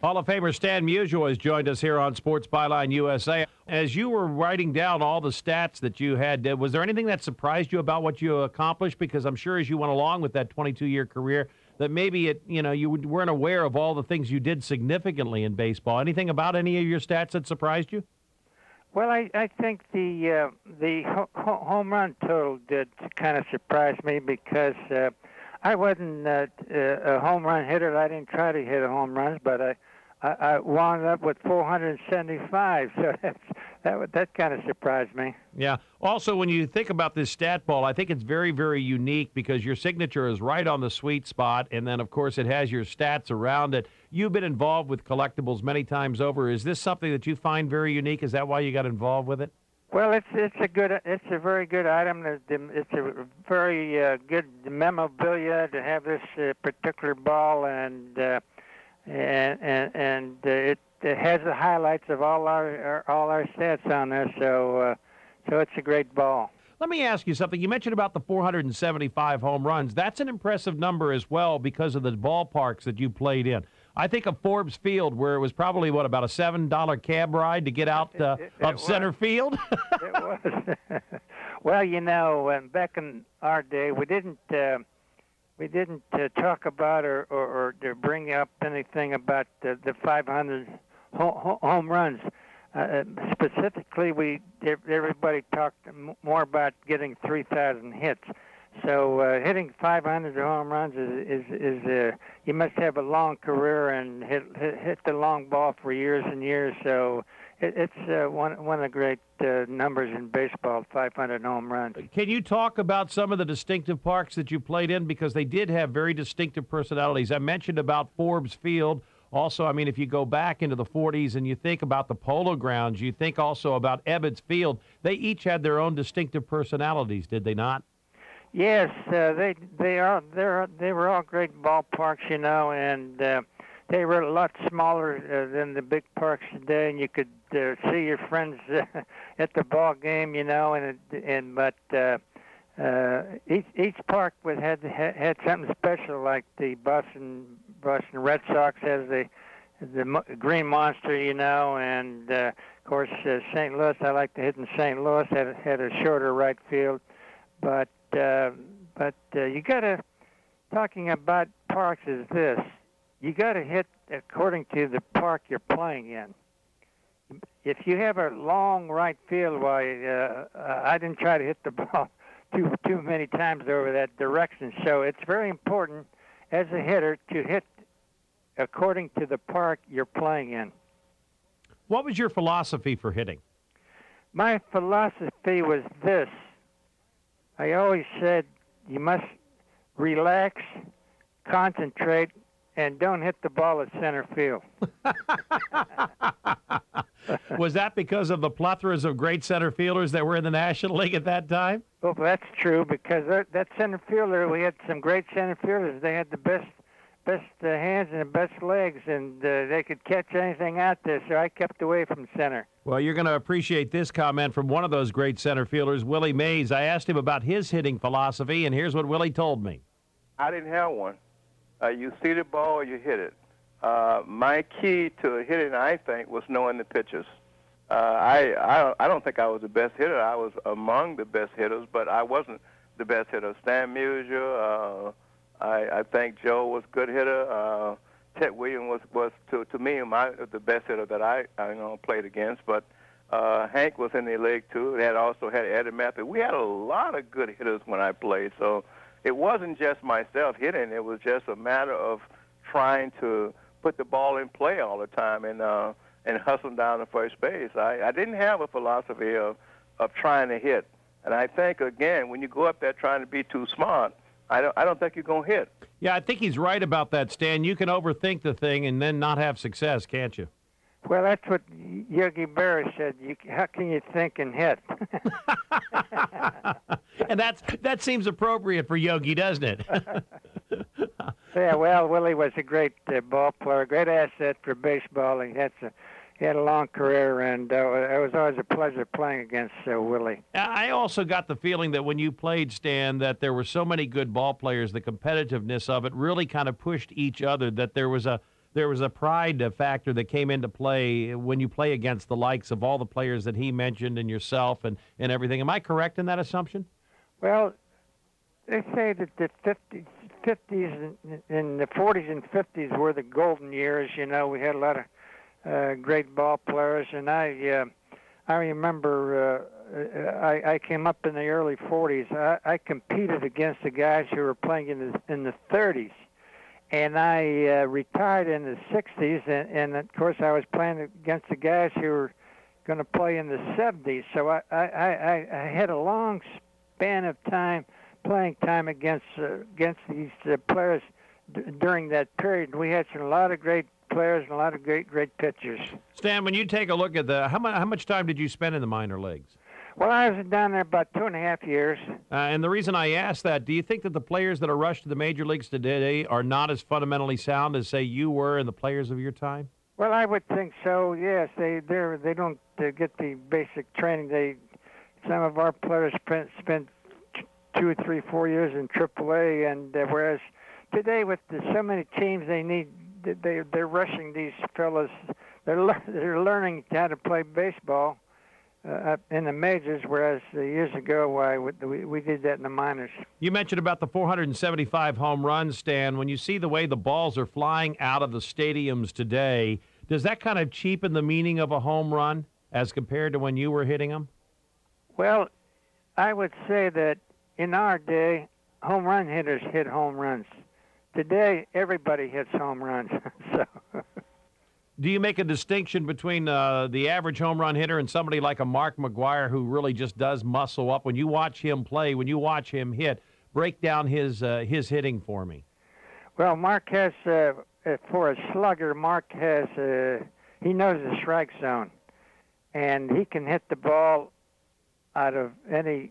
Hall of Famer Stan Musial has joined us here on Sports Byline USA. As you were writing down all the stats that you had, was there anything that surprised you about what you accomplished? Because I'm sure as you went along with that 22-year career, that maybe you weren't aware of all the things you did significantly in baseball. Anything about any of your stats that surprised you? Well, I think the home run total did kind of surprise me because I wasn't a home run hitter. I didn't try to hit home runs, but I wound up with 475. So that kind of surprised me. Yeah. Also, when you think about this stat ball, I think it's very, very unique because your signature is right on the sweet spot, and then, of course, it has your stats around it. You've been involved with collectibles many times over. Is this something that you find very unique? Is that why you got involved with it? Well, it's a very good item. It's a very good memorabilia to have this particular ball, and it has the highlights of all our stats on there. So it's a great ball. Let me ask you something. You mentioned about the 475 home runs. That's an impressive number as well because of the ballparks that you played in. I think of Forbes Field, where it was probably, about a $7 cab ride to get out of center field? It was. Well, back in our day, we didn't talk about or bring up anything about the 500 home runs. Specifically, everybody talked more about getting 3,000 hits. So hitting 500 home runs is you must have a long career and hit the long ball for years and years. So it's one of the great numbers in baseball, 500 home runs. Can you talk about some of the distinctive parks that you played in, because they did have very distinctive personalities? I mentioned about Forbes Field. Also, if you go back into the 40s and you think about the Polo Grounds, you think also about Ebbets Field. They each had their own distinctive personalities, did they not? Yes, they were all great ballparks, and they were a lot smaller than the big parks today, and you could see your friends at the ball game, but each park had something special, like the Boston Red Sox has the Green Monster, and of course St. Louis. I like to hit in St. Louis. Had a shorter right field, but you gotta, talking about parks is this, you gotta hit according to the park you're playing in. If you have a long right field, I didn't try to hit the ball too many times over that direction. So it's very important as a hitter to hit according to the park you're playing in. What was your philosophy for hitting? My philosophy was this. I always said you must relax, concentrate, and don't hit the ball at center field. Was that because of the plethora of great center fielders that were in the National League at that time? Well, that's true, because that center fielder, we had some great center fielders. They had the best hands and the best legs, and they could catch anything out there, so I kept away from center. Well, you're going to appreciate this comment from one of those great center fielders, Willie Mays. I asked him about his hitting philosophy, and here's what Willie told me. I didn't have one. You see the ball or you hit it. My key to hitting, I think, was knowing the pitches. I don't think I was the best hitter. I was among the best hitters, but I wasn't the best hitter. Stan Musial, I think Joe was a good hitter. Ted Williams was to me the best hitter that I played against. But Hank was in the league too. They also had Eddie Murphy. We had a lot of good hitters when I played. So it wasn't just myself hitting. It was just a matter of trying to put the ball in play all the time and hustling down to first base. I didn't have a philosophy of trying to hit. And I think, again, when you go up there trying to be too smart, I don't think you're going to hit. Yeah, I think he's right about that, Stan. You can overthink the thing and then not have success, can't you? Well, that's what Yogi Berra said. How can you think and hit? And that seems appropriate for Yogi, doesn't it? Yeah, well, Willie was a great ball player, great asset for baseball. He had a long career, and it was always a pleasure playing against Willie. I also got the feeling that when you played, Stan, that there were so many good ball players, the competitiveness of it really kind of pushed each other, that there was a there was a pride factor that came into play when you play against the likes of all the players that he mentioned and yourself and everything. Am I correct in that assumption? Well, they say that the 50s and the 40s and 50s were the golden years. You know, we had a lot of great ball players, and I remember I came up in the early 40s. I competed against the guys who were playing in the 30s, and I retired in the 60s, and of course I was playing against the guys who were going to play in the 70s. So I had a long span of playing time against these players during that period. We had a lot of great players and a lot of great pitchers. Stan, when you take a look at how much time did you spend in the minor leagues? Well, I was down there about 2.5 years. And the reason I ask that, do you think that the players that are rushed to the major leagues today are not as fundamentally sound as, say, you were and the players of your time? Well, I would think so. Yes, they don't get the basic training. Some of our players spent 2, 3, 4 years in AAA, and whereas today with so many teams, they're rushing these fellas. They're learning how to play baseball in the majors, whereas years ago we did that in the minors. You mentioned about the 475 home runs, Stan. When you see the way the balls are flying out of the stadiums today, does that kind of cheapen the meaning of a home run as compared to when you were hitting them? Well, I would say that in our day, home run hitters hit home runs. Today, everybody hits home runs. So. Do you make a distinction between the average home run hitter and somebody like a Mark McGwire who really just does muscle up? When you watch him play, when you watch him hit, break down his hitting for me. Well, Mark has, for a slugger, Mark has, he knows the strike zone, and he can hit the ball out of any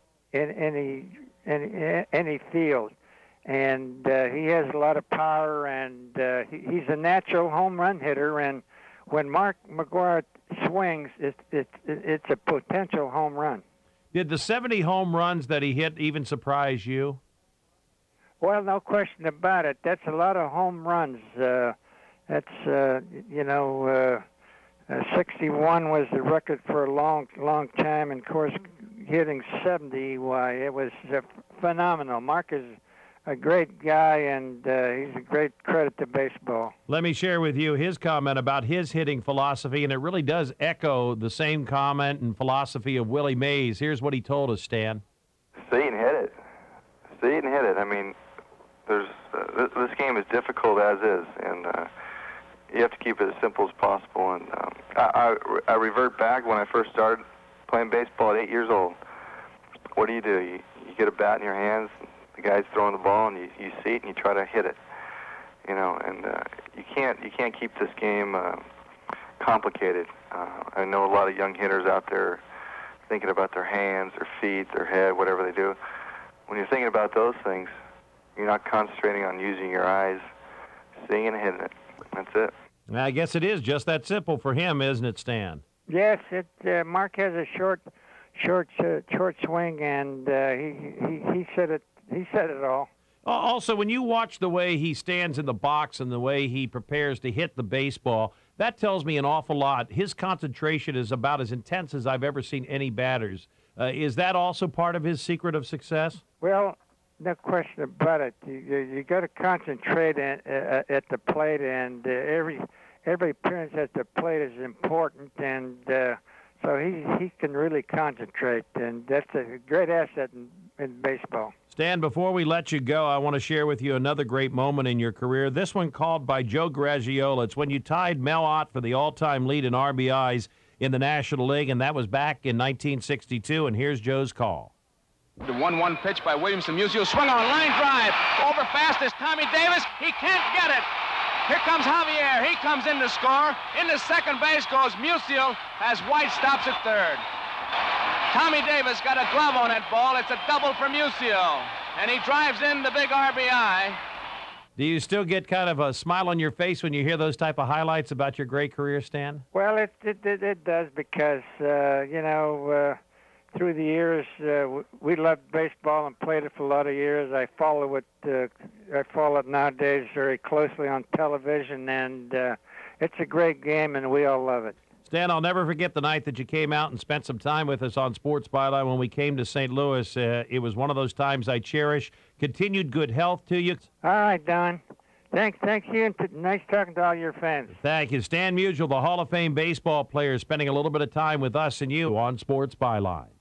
field. And he has a lot of power, and he's a natural home run hitter. And when Mark McGwire swings, it's a potential home run. Did the 70 home runs that he hit even surprise you? Well, no question about it. That's a lot of home runs. That's 61 was the record for a long time, and of course, hitting 70, why, it was phenomenal. Mark is a great guy, and he's a great credit to baseball. Let me share with you his comment about his hitting philosophy, and it really does echo the same comment and philosophy of Willie Mays. Here's what he told us, Stan. See and hit it. See and hit it. I mean, this game is difficult as is, and you have to keep it as simple as possible. And I revert back when I first started playing baseball at 8 years old. What do? You get a bat in your hands, the guy's throwing the ball, and you see it and you try to hit it. You know, and you can't keep this game complicated. I know a lot of young hitters out there thinking about their hands, their feet, their head, whatever they do. When you're thinking about those things, you're not concentrating on using your eyes, seeing and hitting it. That's it. I guess it is just that simple for him, isn't it, Stan? Yes, Mark has a short swing, and he said it. He said it all. Also, when you watch the way he stands in the box and the way he prepares to hit the baseball, that tells me an awful lot. His concentration is about as intense as I've ever seen any batters. Is that also part of his secret of success? Well, no question about it. You got to concentrate at the plate, and every appearance at the plate is important, and so he can really concentrate, and that's a great asset in baseball. Stan, before we let you go, I want to share with you another great moment in your career. This one called by Joe Garagiola. It's when you tied Mel Ott for the all-time lead in RBIs in the National League, and that was back in 1962, and here's Joe's call. The 1-1 pitch by Williamson. Musial swung on, line drive. Over fast is Tommy Davis. He can't get it. Here comes Javier. He comes in to score. Into second base goes Musial as White stops at third. Tommy Davis got a glove on that ball. It's a double for Musial. And he drives in the big RBI. Do you still get kind of a smile on your face when you hear those type of highlights about your great career, Stan? Well, it does because, through the years, we loved baseball and played it for a lot of years. I follow it nowadays very closely on television, and it's a great game, and we all love it. Stan, I'll never forget the night that you came out and spent some time with us on Sports Byline when we came to St. Louis. It was one of those times I cherish. Continued good health to you. All right, Don. Thank you, and nice talking to all your fans. Thank you. Stan Musial, the Hall of Fame baseball player, spending a little bit of time with us and you on Sports Byline.